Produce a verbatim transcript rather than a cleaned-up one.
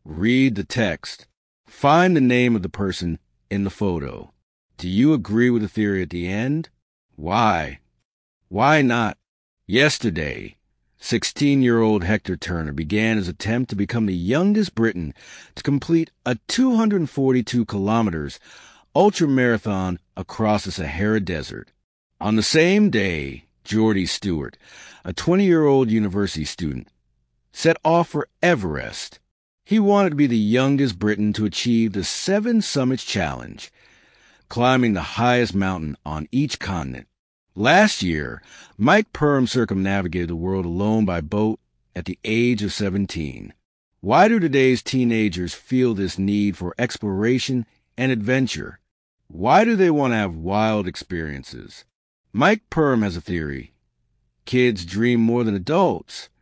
Read the text. Find the name of the person in the photo. Do you agree with the theory at the end? Why? Why not? Yesterday, sixteen-year-old Hector Turner began his attempt to become the youngest Briton to complete a two hundred forty-two kilometers ultramarathon across the Sahara Desert. On the same day, Geordie Stewart, a twenty-year-old university student, set off for Everest. He wanted to be the youngest Briton to achieve the Seven Summits Challenge, climbing the highest mountain on each continent. Last year, Mike Perm circumnavigated the world alone by boat at the age of seventeen. Why do today's teenagers feel this need for exploration and adventure? Why do they want to have wild experiences? Mike Perm has a theory. Kids dream more than adults.